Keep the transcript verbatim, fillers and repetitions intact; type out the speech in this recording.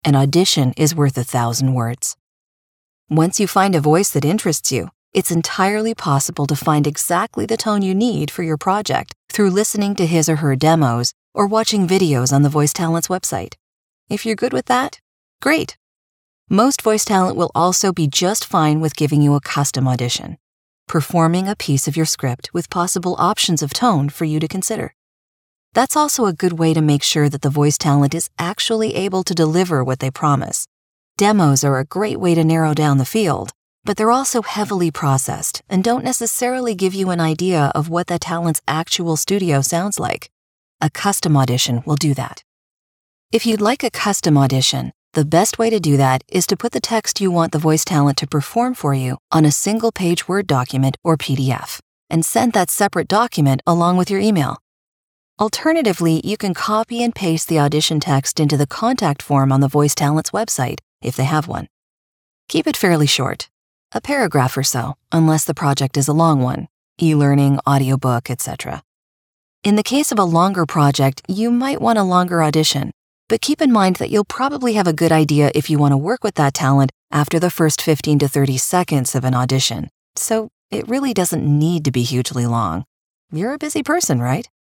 An audition is worth a thousand words. Once you find a voice that interests you, it's entirely possible to find exactly the tone you need for your project through listening to his or her demos or watching videos on the Voice Talent's website. If you're good with that, great. Most Voice Talent will also be just fine with giving you a custom audition, performing a piece of your script with possible options of tone for you to consider. That's also a good way to make sure that the Voice Talent is actually able to deliver what they promise. Demos are a great way to narrow down the field, but they're also heavily processed and don't necessarily give you an idea of what that talent's actual studio sounds like. A custom audition will do that. If you'd like a custom audition, the best way to do that is to put the text you want the Voice Talent to perform for you on a single-page Word document or P D F, and send that separate document along with your email. Alternatively, you can copy and paste the audition text into the contact form on the Voice Talent's website, if they have one. Keep it fairly short, a paragraph or so, unless the project is a long one, e-learning, audiobook, et cetera. In the case of a longer project, you might want a longer audition, but keep in mind that you'll probably have a good idea if you want to work with that talent after the first fifteen to thirty seconds of an audition, so it really doesn't need to be hugely long. You're a busy person, right?